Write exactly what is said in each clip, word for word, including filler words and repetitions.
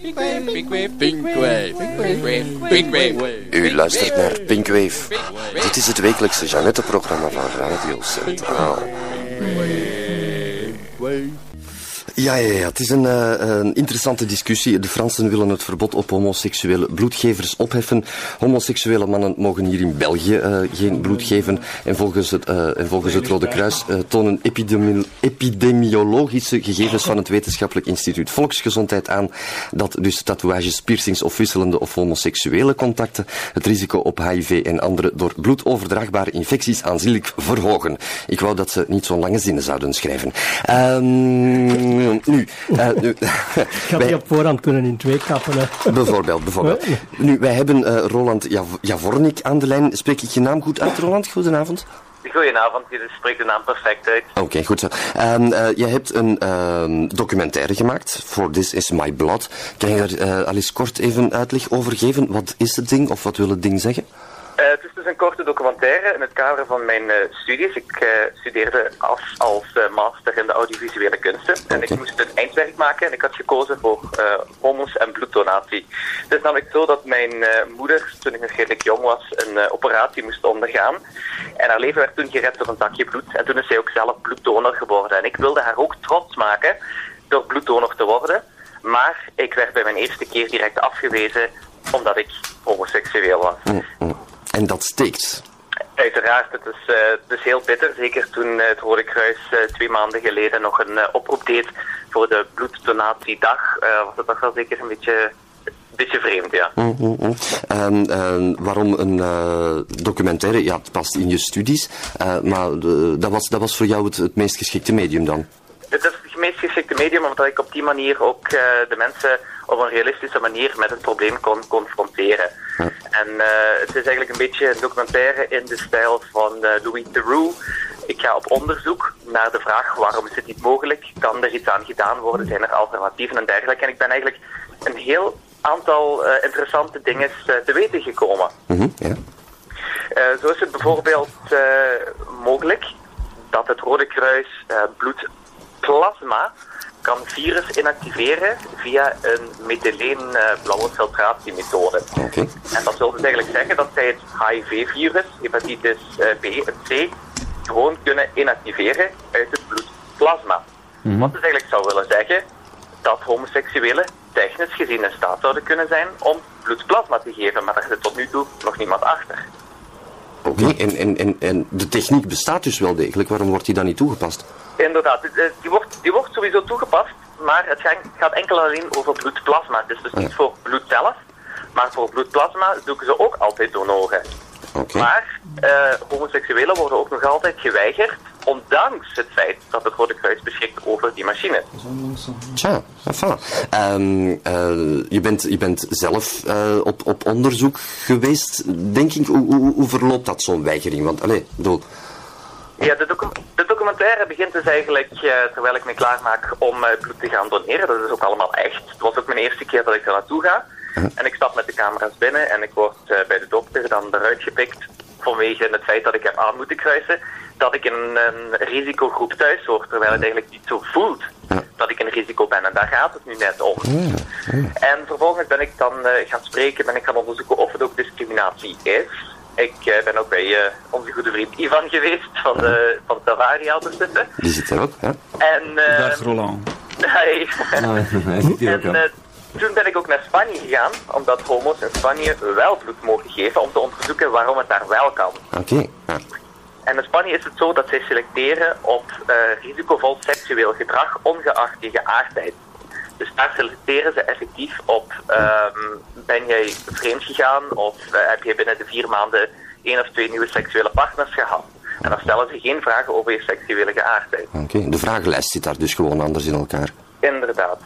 Pinkwave, Pinkwave, Pinkwave, Pinkwave. U luistert naar Pinkwave. Dit is het wekelijkse Jeannette-programma van Radio Centraal. Ja, ja, ja, het is een, uh, een interessante discussie. De Fransen willen het verbod op homoseksuele bloedgevers opheffen. Homoseksuele mannen mogen hier in België uh, geen bloed geven. En volgens het, uh, en volgens het Rode Kruis uh, tonen epidemi- epidemiologische gegevens van het Wetenschappelijk Instituut Volksgezondheid aan dat dus tatoeages, piercings of wisselende of homoseksuele contacten het risico op H I V en andere door bloed overdraagbare infecties aanzienlijk verhogen. Ik wou dat ze niet zo'n lange zinnen zouden schrijven. Um, Nu, uh, nu ik ga die op voorhand kunnen in twee kappen. Hè. Bijvoorbeeld, bijvoorbeeld. Nu, wij hebben uh, Roland Jav- Javornik aan de lijn. Spreek ik je naam goed uit, Roland? Goedenavond. Goedenavond, je spreekt de naam perfect uit. Oké, okay, goed zo. Um, uh, jij hebt een uh, documentaire gemaakt, For This Is My Blood. Kan je daar uh, al eens kort even uitleg over geven? Wat is het ding, of wat wil het ding zeggen? Uh, het is dus een korte documentaire in het kader van mijn uh, studies. Ik uh, studeerde af als uh, master in de audiovisuele kunsten. En okay. Ik moest een eindwerk maken en ik had gekozen voor uh, homo's en bloeddonatie. Het is namelijk zo dat mijn uh, moeder, toen ik nog redelijk jong was, een uh, operatie moest ondergaan. En haar leven werd toen gered door een zakje bloed. En toen is zij ook zelf bloeddonor geworden. En ik wilde haar ook trots maken door bloeddonor te worden. Maar ik werd bij mijn eerste keer direct afgewezen omdat ik homoseksueel was. Mm-hmm. En dat steekt. Uiteraard, het is, uh, het is heel bitter. Zeker toen uh, het Rode Kruis uh, twee maanden geleden nog een uh, oproep deed voor de bloeddonatiedag, uh, was het toch wel zeker een beetje, een beetje vreemd, ja. Mm-hmm. Um, uh, waarom een uh, documentaire? Ja, het past in je studies, uh, maar uh, dat, was, dat was voor jou het, het meest geschikte medium dan? Het is het meest geschikte medium omdat ik op die manier ook uh, de mensen op een realistische manier met het probleem kon confronteren. Ja. En uh, het is eigenlijk een beetje een documentaire in de stijl van uh, Louis Theroux. Ik ga op onderzoek naar de vraag waarom is het niet mogelijk, kan er iets aan gedaan worden, zijn er alternatieven en dergelijke. En ik ben eigenlijk een heel aantal uh, interessante dingen uh, te weten gekomen. Mm-hmm, ja. uh, zo is het bijvoorbeeld uh, mogelijk dat het Rode Kruis uh, bloedplasma kan virus inactiveren via een methyleen-blauwe filtratiemethode. Okay. En dat wil dus eigenlijk zeggen dat zij het H I V-virus, hepatitis B en C, gewoon kunnen inactiveren uit het bloedplasma. Mm-hmm. Wat dus eigenlijk zou willen zeggen dat homoseksuelen technisch gezien in staat zouden kunnen zijn om bloedplasma te geven, maar daar zit tot nu toe nog niemand achter. Oké, okay. en, en, en, en de techniek bestaat dus wel degelijk, waarom wordt die dan niet toegepast? Inderdaad, die wordt, die wordt sowieso toegepast, maar het gaat enkel alleen over bloedplasma. Het is dus niet voor bloed zelf, maar voor bloedplasma zoeken ze ook altijd donoren. Okay. Maar uh, homoseksuelen worden ook nog altijd geweigerd, ondanks het feit dat het Rode Kruis beschikt over die machine. Tja, enfin. Um, uh, je, bent, je bent zelf uh, op, op onderzoek geweest, denk ik. Hoe, hoe, hoe verloopt dat, zo'n weigering? Want, allee, bedoel... Ja, de, docu- de documentaire begint dus eigenlijk uh, terwijl ik me klaarmaak om uh, bloed te gaan doneren. Dat is ook allemaal echt. Het was ook mijn eerste keer dat ik er naartoe ga. Uh-huh. En ik stap met de camera's binnen en ik word uh, bij de dokter dan eruit gepikt vanwege het feit dat ik heb aan moeten kruisen dat ik in een risicogroep thuis hoor, terwijl het eigenlijk niet zo voelt uh-huh. dat ik een risico ben. En daar gaat het nu net om. Uh-huh. Uh-huh. En vervolgens ben ik dan uh, gaan spreken, ben ik gaan onderzoeken of het ook discriminatie is. Ik uh, ben ook bij uh, onze goede vriend Ivan geweest van de van Tavaria al te zitten. Die zit er ook, hè? En, uh, Dag Roland. Hey. Oh, hij zit hier ook en, uh, toen ben ik ook naar Spanje gegaan, omdat homo's in Spanje wel bloed mogen geven, om te onderzoeken waarom het daar wel kan. Oké. Okay. Ja. En in Spanje is het zo dat zij selecteren op uh, risicovol seksueel gedrag, ongeacht je geaardheid. Dus daar selecteren ze effectief op, um, ben jij vreemd gegaan of uh, heb je binnen de vier maanden één of twee nieuwe seksuele partners gehad. En dan stellen ze geen vragen over je seksuele geaardheid. Oké, okay. De vragenlijst zit daar dus gewoon anders in elkaar. Inderdaad.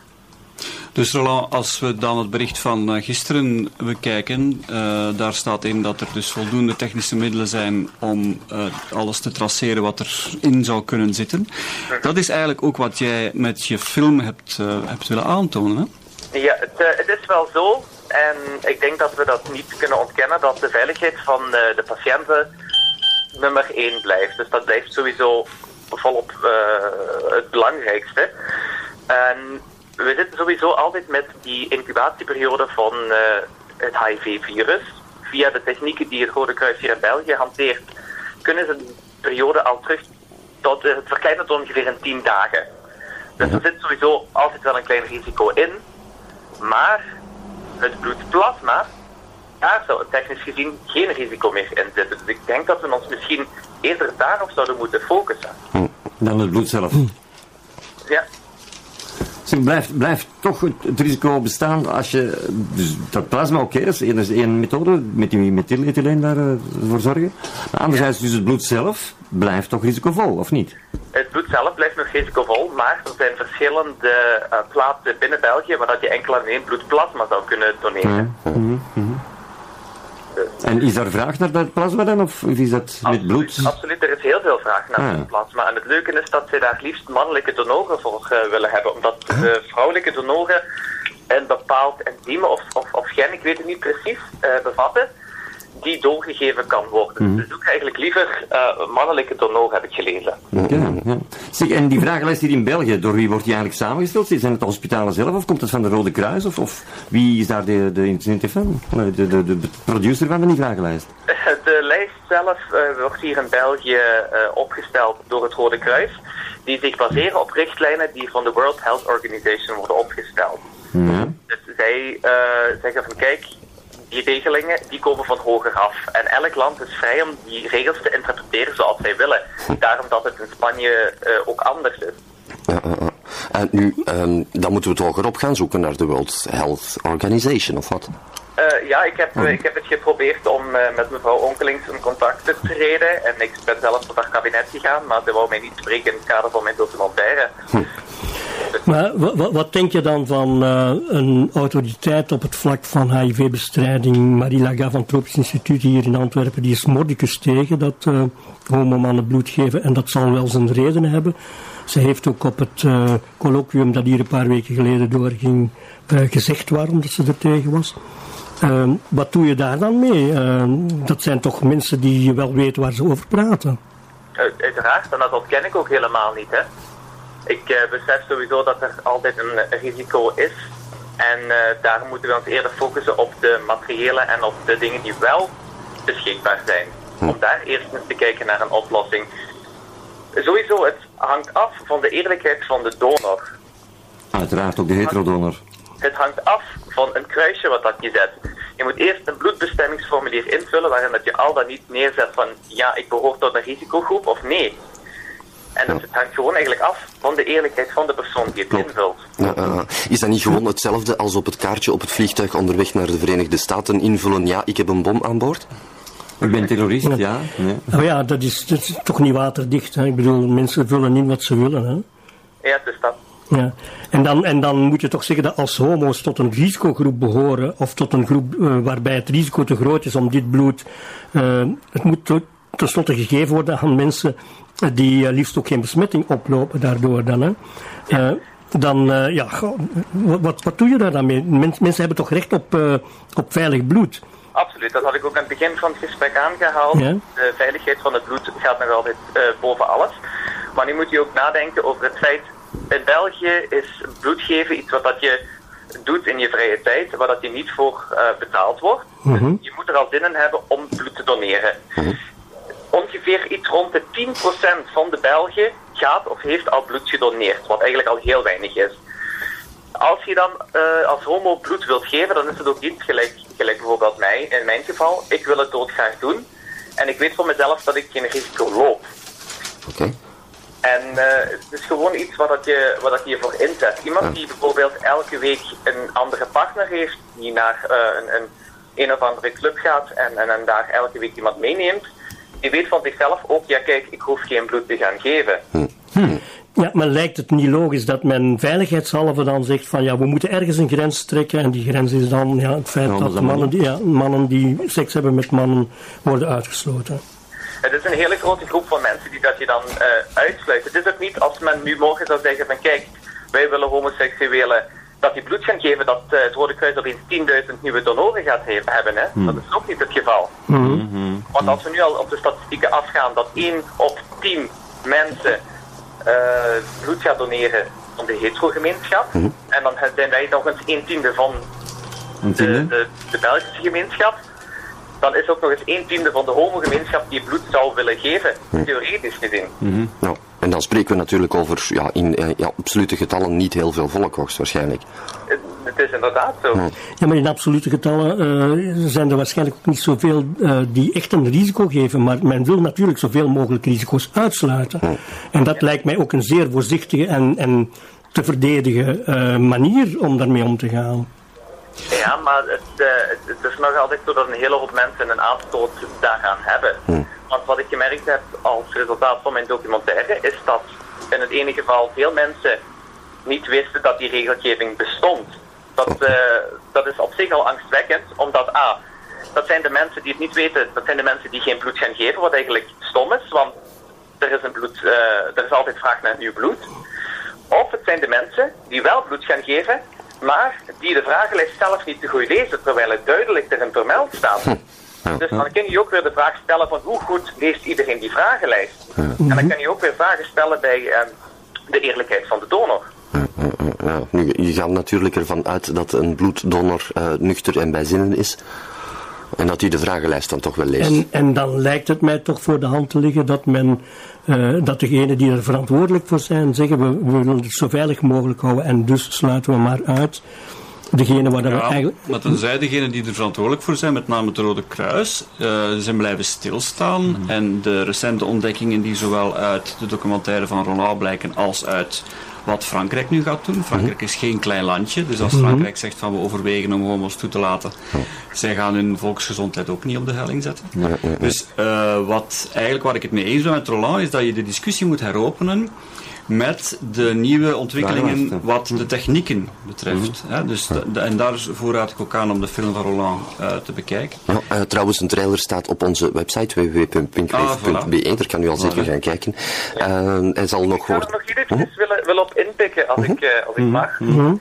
Dus Roland, als we dan het bericht van uh, gisteren bekijken, uh, daar staat in dat er dus voldoende technische middelen zijn om uh, alles te traceren wat erin zou kunnen zitten. Dat is eigenlijk ook wat jij met je film hebt, uh, hebt willen aantonen, hè? Ja, het, uh, het is wel zo. En ik denk dat we dat niet kunnen ontkennen, dat de veiligheid van uh, de patiënten nummer één blijft. Dus dat blijft sowieso volop uh, het belangrijkste. En we zitten sowieso altijd met die incubatieperiode van uh, het H I V-virus. Via de technieken die het Rode Kruis hier in België hanteert, kunnen ze die periode al terug tot uh, het verkleinen tot ongeveer in tien dagen. Dus er zit sowieso altijd wel een klein risico in. Maar het bloedplasma, daar zou technisch gezien geen risico meer in zitten. Dus ik denk dat we ons misschien eerder daarop zouden moeten focussen. Dan het bloed zelf. Ja. Dus blijft, blijft toch het, het risico bestaan als je... Dus dat plasma, oké, okay, dat is één methode, met die methylethyleen daarvoor uh, zorgen. Maar anderzijds, dus het bloed zelf blijft toch risicovol, of niet? Het bloed zelf blijft nog risicovol, maar er zijn verschillende uh, plaatsen binnen België waar dat je enkel en alleen bloedplasma zou kunnen doneren. Ja. Mm-hmm. Mm-hmm. Dus. En is daar vraag naar dat plasma dan, of is dat absoluut, met bloed? Absoluut, er is heel veel vraag naar ah, ja. plasma. En het leuke is dat ze daar liefst mannelijke donoren voor uh, willen hebben, omdat huh? de vrouwelijke donoren een bepaald enzym of, of, of gen, ik weet het niet precies, uh, bevatten, die doorgegeven kan worden. Mm. Dus zoek eigenlijk liever uh, mannelijke donor, heb ik gelezen. Ja, ja. Zeg, en die vragenlijst hier in België, door wie wordt die eigenlijk samengesteld? Zijn het de hospitalen zelf of komt het van de Rode Kruis? Of, of wie is daar de, de initiatief van? De, de, de, de producer van die vragenlijst? De lijst zelf uh, wordt hier in België uh, opgesteld door het Rode Kruis, die zich baseren op richtlijnen die van de World Health Organization worden opgesteld. Ja. Dus zij uh, zeggen van kijk, die regelingen die komen van hoger af. En elk land is vrij om die regels te interpreteren zoals zij willen. Daarom dat het in Spanje uh, ook anders is. Ja, uh, uh. En nu, um, dan moeten we toch erop gaan zoeken naar de World Health Organization, of wat? Uh, ja, ik heb, uh, ik heb het geprobeerd om uh, met mevrouw Onkelings in contact te treden. En ik ben zelf tot haar kabinet gegaan, maar ze wou mij niet spreken in het kader van mijn documentaire. Hm. Maar wat, wat denk je dan van uh, een autoriteit op het vlak van H I V-bestrijding? Marie Laga van het Tropisch Instituut hier in Antwerpen, die is mordicus tegen dat uh, homomannen bloed geven. En dat zal wel zijn redenen hebben. Ze heeft ook op het uh, colloquium dat hier een paar weken geleden doorging uh, gezegd waarom dat ze er tegen was. Uh, wat doe je daar dan mee? Uh, dat zijn toch mensen die wel weten waar ze over praten. Uit, uiteraard, en dat ontken ik ook helemaal niet, hè. Ik uh, besef sowieso dat er altijd een risico is. En uh, daar moeten we ons eerder focussen op de materiële en op de dingen die wel beschikbaar zijn. Om daar eerst eens te kijken naar een oplossing. Sowieso, het hangt af van de eerlijkheid van de donor. Uiteraard, ook de heterodonor. Het hangt af van een kruisje wat dat je zet. Je moet eerst een bloedbestemmingsformulier invullen waarin dat je al dan niet neerzet van ja, ik behoor tot een risicogroep of nee. En dus het hangt gewoon eigenlijk af van de eerlijkheid van de persoon die het Klopt. invult. Ja, uh, is dat niet gewoon hetzelfde als op het kaartje op het vliegtuig onderweg naar de Verenigde Staten invullen, ja, ik heb een bom aan boord? Ik ben terrorist, ja. ja. Nee. Oh ja, dat is, dat is toch niet waterdicht. Hè? Ik bedoel, mensen vullen in wat ze willen. Hè? Ja, het is dat. Ja. En, dan, en dan moet je toch zeggen dat als homo's tot een risicogroep behoren, of tot een groep uh, waarbij het risico te groot is om dit bloed, uh, het moet to- tenslotte gegeven worden aan mensen die uh, liefst ook geen besmetting oplopen daardoor dan. Hè. Uh, dan, uh, ja, wat, wat doe je daar dan mee? Mens, mensen hebben toch recht op, uh, op veilig bloed? Absoluut, dat had ik ook aan het begin van het gesprek aangehaald. Ja. De veiligheid van het bloed gaat nog altijd uh, boven alles. Maar nu moet je ook nadenken over het feit, in België is bloed geven iets wat dat je doet in je vrije tijd, waar dat je niet voor uh, betaald wordt. Mm-hmm. Dus je moet er al zin in hebben om bloed te doneren. Mm-hmm. Ongeveer iets rond de tien procent van de Belgen gaat of heeft al bloed gedoneerd, wat eigenlijk al heel weinig is. Als je dan uh, als homo bloed wilt geven, dan is het ook iets gelijk, gelijk bijvoorbeeld mij, in mijn geval. Ik wil het doodgraag doen en ik weet voor mezelf dat ik geen risico loop. Oké. Okay. En uh, het is gewoon iets waar dat je, waar dat je voor inzet. Iemand ja. die bijvoorbeeld elke week een andere partner heeft, die naar uh, een, een een of andere club gaat en, en, en daar elke week iemand meeneemt, die weet van zichzelf ook, ja kijk, ik hoef geen bloed te gaan geven. Hm. Hm. Ja, maar lijkt het niet logisch dat men veiligheidshalve dan zegt van ja, we moeten ergens een grens trekken en die grens is dan ja, het feit ja, dat, dat mannen, die, ja, mannen die seks hebben met mannen worden uitgesloten. Het is een hele grote groep van mensen die dat je dan uh, uitsluit. Het is ook niet als men nu morgen zou zeggen van kijk, wij willen homoseksuelen dat die bloed gaan geven, dat uh, het Rode Kruis opeens tienduizend nieuwe donoren gaat he- hebben. Hè? Mm. Dat is ook niet het geval. Mm-hmm. Want als we nu al op de statistieken afgaan dat één op tien mensen uh, bloed gaat doneren van de hetero-gemeenschap. Mm-hmm. En dan zijn wij nog eens een tiende van Een de, tiende? de, de Belgische gemeenschap. Dan is ook nog eens een tiende van de homogemeenschap die bloed zou willen geven, theoretisch gezien. Mm-hmm. Nou, en dan spreken we natuurlijk over, ja, in eh, ja, absolute getallen niet heel veel volk hoogstwaarschijnlijk. Het, het is inderdaad zo. Mm. Ja, maar in absolute getallen uh, zijn er waarschijnlijk ook niet zoveel uh, die echt een risico geven, maar men wil natuurlijk zoveel mogelijk risico's uitsluiten. Mm. En dat lijkt mij ook een zeer voorzichtige en, en te verdedigen uh, manier om daarmee om te gaan. Ja, maar het, uh, het, het is nog altijd zo dat een hele hoop mensen een aanstoot daaraan hebben. Hmm. Want wat ik gemerkt heb als resultaat van mijn documentaire is dat in het ene geval veel mensen niet wisten dat die regelgeving bestond. Dat, uh, dat is op zich al angstwekkend, omdat A, dat zijn de mensen die het niet weten, dat zijn de mensen die geen bloed gaan geven, wat eigenlijk stom is, want er is, een bloed, uh, er is altijd vraag naar nieuw bloed. Of het zijn de mensen die wel bloed gaan geven, maar die de vragenlijst zelf niet te goed lezen, terwijl het duidelijk erin vermeld staat. Dus dan kun je ook weer de vraag stellen van hoe goed leest iedereen die vragenlijst. En dan kan je ook weer vragen stellen bij uh, de eerlijkheid van de donor. Ja, nu, je gaat natuurlijk ervan uit dat een bloeddonor uh, nuchter en bij zinnen is. En dat hij de vragenlijst dan toch wel leest. En, en dan lijkt het mij toch voor de hand te liggen dat men, uh, dat degenen die er verantwoordelijk voor zijn, zeggen we, we willen het zo veilig mogelijk houden en dus sluiten we maar uit degene waar dat Ja, we eigenlijk... maar tenzij degenen die er verantwoordelijk voor zijn, met name het Rode Kruis, uh, zijn blijven stilstaan. Mm-hmm. En de recente ontdekkingen die zowel uit de documentaire van Roland blijken als uit wat Frankrijk nu gaat doen. Frankrijk mm-hmm. is geen klein landje, dus als Frankrijk mm-hmm. zegt van we overwegen om homo's toe te laten, oh. zij gaan hun volksgezondheid ook niet op de helling zetten. Mm-hmm. Dus uh, wat eigenlijk waar ik het mee eens ben met Roland is dat je de discussie moet heropenen met de nieuwe ontwikkelingen wat de technieken betreft. Mm-hmm. Dus de, de, en daarvoor raad ik ook aan om de film van Roland uh, te bekijken. Ja, uh, trouwens, een trailer staat op onze website w w w punt pinkwave punt b e. Ah, voilà. Daar kan u al zeker voilà. gaan kijken. Uh, hij zal nog ik ga worden... er nog iets uh-huh. willen, willen op inpikken, als, uh-huh. ik, uh, als ik mag. Uh-huh. Um,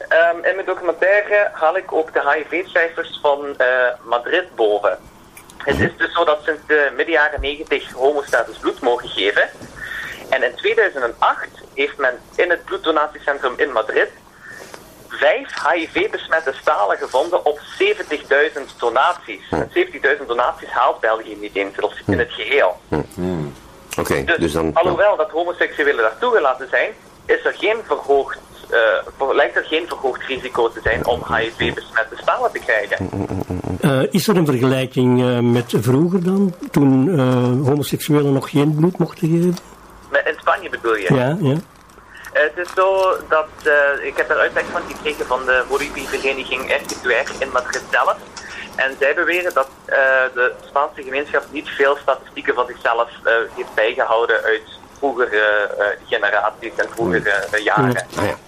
in mijn documentaire haal ik ook de H I V-cijfers van uh, Madrid boven. Het is dus zo dat sinds de midden jaren negentig homostatus bloed mogen geven. En in tweeduizend acht heeft men in het bloeddonatiecentrum in Madrid vijf H I V-besmette stalen gevonden op zeventigduizend donaties. En zeventigduizend donaties haalt België niet eens in het geheel. Hmm. Oké, okay, dus, dus dan... alhoewel dat homoseksuelen daar toegelaten zijn, is er geen verhoogd, uh, lijkt er geen verhoogd risico te zijn om H I V-besmette stalen te krijgen. Uh, is er een vergelijking uh, met vroeger dan, toen uh, homoseksuelen nog geen bloed mochten geven? In Spanje bedoel je? Ja, ja. Uh, het is zo dat, uh, ik heb er uitleg van gekregen van de homovereniging Estituaire in Madrid zelf. En zij beweren dat uh, de Spaanse gemeenschap niet veel statistieken van zichzelf uh, heeft bijgehouden uit vroegere uh, generaties en vroegere uh, jaren. Ja. Ja.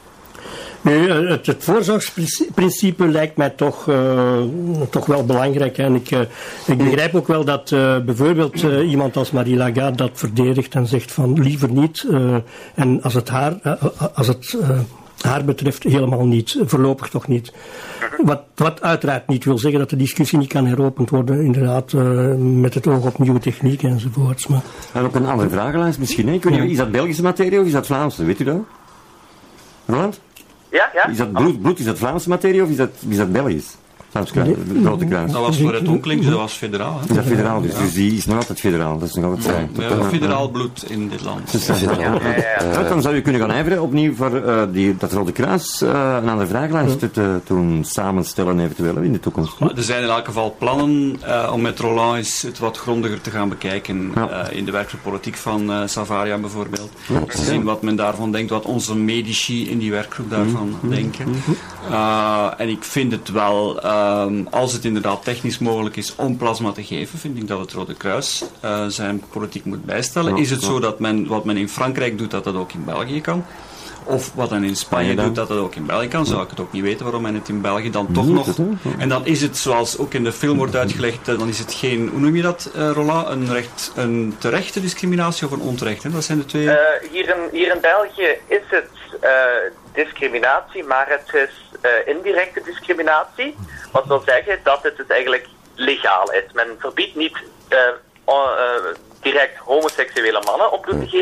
Nu, het, het voorzorgsprincipe lijkt mij toch, uh, toch wel belangrijk. En ik, uh, ik begrijp ook wel dat uh, bijvoorbeeld uh, iemand als Marie Lagarde dat verdedigt en zegt van liever niet. Uh, en als het haar, uh, als het, uh, haar betreft helemaal niet, voorlopig toch niet. Wat, wat uiteraard niet wil zeggen dat de discussie niet kan heropend worden, inderdaad, uh, met het oog op nieuwe technieken enzovoorts. Maar... En ook een andere vragenlijst misschien. Hè? Ik weet niet, is dat Belgische materie of is dat Vlaamse? Weet u dat? Roland? Ja, ja. Is dat bloed, bloed, is dat Vlaamse materie of is dat, is dat Belgisch? Vlaams Kruis, de Rode Kruis. Dat was voor het onklinks, dat was federaal. Hè? Is dat federaal, dus, ja. dus die is nog altijd federaal. Dat is nog altijd fijn. We hebben federaal bloed in dit land. Dus, ja, ja, ja, ja. Uh, dan zou je kunnen gaan ijveren opnieuw voor uh, die, dat Rode Kruis uh, een andere vragenlijst te, te doen samenstellen eventueel in de toekomst. Maar er zijn in elk geval plannen uh, om met Roland eens het wat grondiger te gaan bekijken ja. uh, in de werkgroep van uh, Savaria bijvoorbeeld. Ja. Te zien wat men daarvan denkt, wat onze medici in die werkgroep daarvan mm-hmm. denken. Uh, en ik vind het wel, um, als het inderdaad technisch mogelijk is om plasma te geven, vind ik dat het Rode Kruis uh, zijn politiek moet bijstellen. Is het zo dat men, wat men in Frankrijk doet, dat dat ook in België kan? Of wat men in Spanje doet, dat dat ook in België kan, zou ik het ook niet weten waarom men het in België dan toch nog... En dan is het, zoals ook in de film wordt uitgelegd, dan is het geen, hoe noem je dat, uh, Roland, een, recht, een terechte discriminatie of een onterechte? Dat zijn de twee... Uh, hier, in, hier in België is het uh, discriminatie, maar het is uh, indirecte discriminatie. Wat wil zeggen dat het dus eigenlijk legaal is. Men verbiedt niet uh, uh, direct homoseksuele mannen op bloed te geven,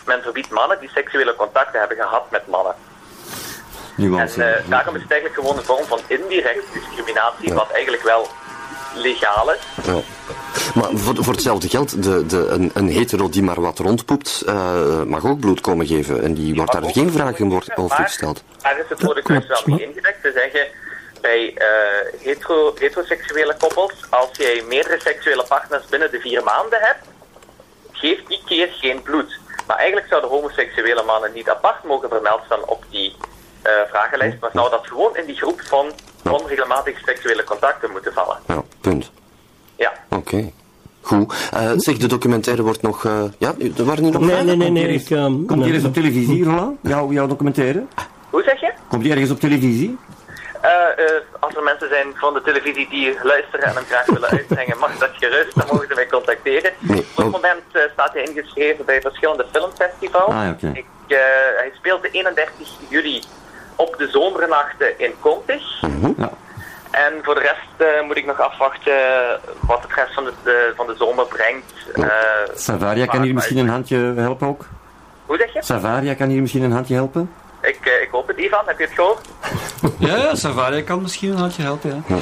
men verbiedt mannen die seksuele contacten hebben gehad met mannen. Nuance. En uh, daarom is het eigenlijk gewoon een vorm van indirecte discriminatie, ja. Wat eigenlijk wel legaal is. Ja. Maar voor, voor hetzelfde geld, de, de, een, een hetero die maar wat rondpoept, uh, mag ook bloed komen geven. En die, die wordt daar geen vragen over gesteld. Daar is het voor de keuze wel niet ingedekt. Te zeggen, bij uh, hetero, heteroseksuele koppels, als jij meerdere seksuele partners binnen de vier maanden hebt, geef die keer geen bloed. Maar eigenlijk zouden homoseksuele mannen niet apart mogen vermeld staan op die uh, vragenlijst, maar zou dat gewoon in die groep van onregelmatige seksuele contacten moeten vallen. Ja, punt. Ja. Oké. Okay. Goed. Uh, zeg, de documentaire wordt nog... Uh, ja, er waren niet nog... Nee, nee, nee. nee ik, um, Komt die ergens op televisie, Roland? Jouw, jouw documentaire? Hoe zeg je? Komt die ergens op televisie? Uh, uh, als er mensen zijn van de televisie die luisteren en hem graag willen uitbrengen, mag dat gerust, dan mogen ze mij contacteren. Nee. Op het moment uh, staat hij ingeschreven bij verschillende filmfestivals. Ah, okay. Ik, uh, hij speelt de eenendertig juli op de zomernachten in Kontig. Mm-hmm. Ja. En voor de rest uh, moet ik nog afwachten wat het rest van de, de, van de zomer brengt. Uh, Savaria kan hier misschien een handje helpen ook? Hoe zeg je? Savaria kan hier misschien een handje helpen? Ik, uh, ik hoop het, Ivan. Heb je het gehoord? Ja, ja, Savaria kan misschien een handje helpen, ja.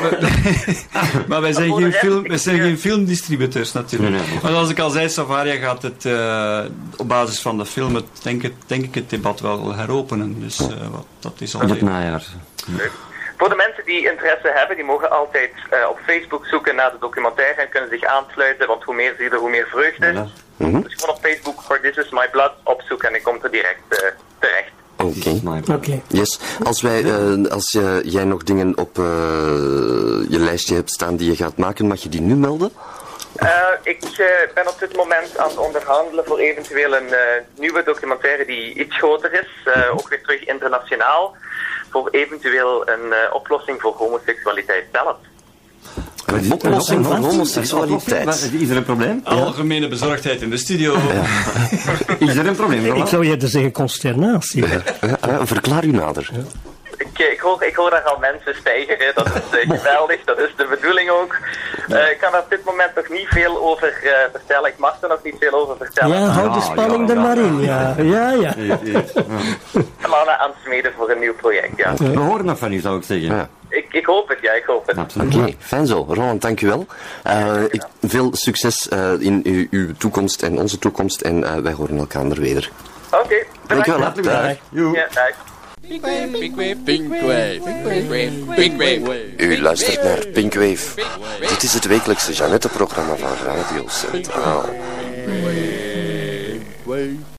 maar, maar wij zijn, geen, film, wij zijn geen filmdistributeurs natuurlijk. Nee, nee. Maar zoals ik al zei, Savaria gaat het uh, op basis van de film, het, denk, het, denk ik, het debat wel heropenen. Dus uh, wat, dat is al... In het najaar. Leuk. Voor de mensen die interesse hebben, die mogen altijd uh, op Facebook zoeken naar de documentaire en kunnen zich aansluiten, want hoe meer zie je, hoe meer vreugde is. Ja. Mm-hmm. Dus gewoon op Facebook voor This Is My Blood opzoeken en ik kom er direct uh, terecht. Oké. Okay. Okay. Yes. Als, wij, uh, als uh, jij nog dingen op uh, je lijstje hebt staan die je gaat maken, mag je die nu melden? Uh, ik uh, ben op dit moment aan het onderhandelen voor eventueel een uh, nieuwe documentaire die iets groter is, uh, ook weer terug internationaal, voor eventueel een uh, oplossing voor homoseksualiteit zelf. Een oplossing voor homoseksualiteit. Is er een probleem? Algemene bezorgdheid in de studio. Ja. Is er een probleem? Ik zou je zeggen consternatie. Ja. Ja, verklaar u nader. Ja. Ik, ik, hoor, ik hoor daar al mensen stijgeren, dat is uh, geweldig, dat is de bedoeling ook. Uh, ik kan er op dit moment nog niet veel over uh, vertellen, ik mag er nog niet veel over vertellen. Ja, houd de spanning ja, ja, er maar in, ja. Ja, ja. Plannen aan het smeden voor een nieuw project, ja. We horen nog van u, zou ik zeggen. Ja. Ik, ik hoop het, ja, ik hoop het. Oké, okay, fijn zo. Roland, dank u wel. Uh, ik, veel succes uh, in uw, uw toekomst en onze toekomst en uh, wij horen elkaar weer. Oké, okay, dank u wel. Hartelijk bedankt. Ja, dag. Pinkwave, Pinkwave, Pinkwave, Pinkwave. U luistert naar Pinkwave. Dit is het wekelijkse Jeannette-programma van Radio Centraal.